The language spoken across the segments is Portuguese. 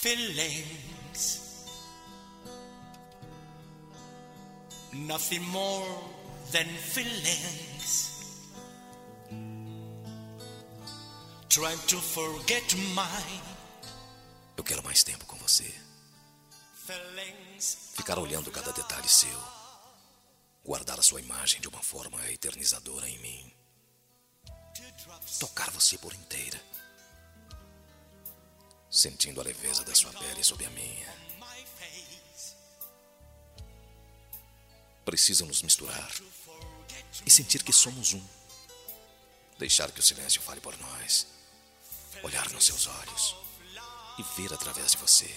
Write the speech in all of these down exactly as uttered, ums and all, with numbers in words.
feelings, nothing more than feelings. Trying to forget mine. Eu quero mais tempo com você. Ficar olhando cada detalhe seu. Guardar a sua imagem de uma forma eternizadora em mim. Tocar você por inteira. Sentindo a leveza da sua pele sob a minha. Preciso nos misturar e sentir que somos um. Deixar que o silêncio fale por nós. Olhar nos seus olhos e ver através de você.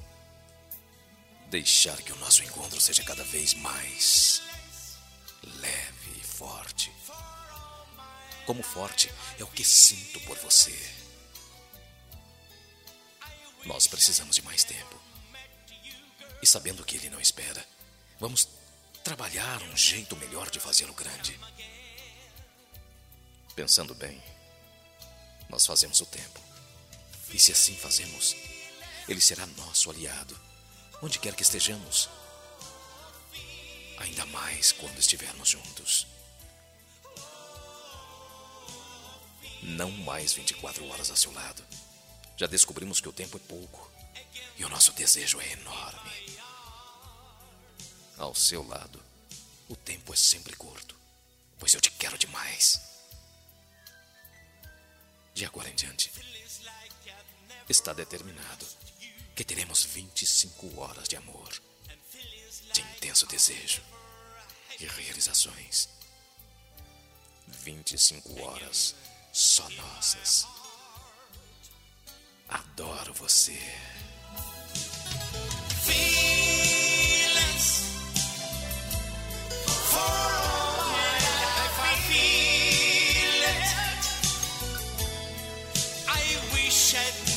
Deixar que o nosso encontro seja cada vez mais leve e forte. Como forte é o que sinto por você. Nós precisamos de mais tempo. E sabendo que ele não espera, vamos trabalhar um jeito melhor de fazê-lo grande. Pensando bem, nós fazemos o tempo. E se assim fazemos, ele será nosso aliado, onde quer que estejamos. Ainda mais quando estivermos juntos. Não mais vinte e quatro horas a seu lado. Já descobrimos que o tempo é pouco e o nosso desejo é enorme. Ao seu lado, o tempo é sempre curto, pois eu te quero demais. De agora em diante, está determinado que teremos vinte e cinco horas de amor, de intenso desejo e realizações. vinte e cinco horas só nossas. Adoro você. Feelings for all my life I feel it. I wish I'd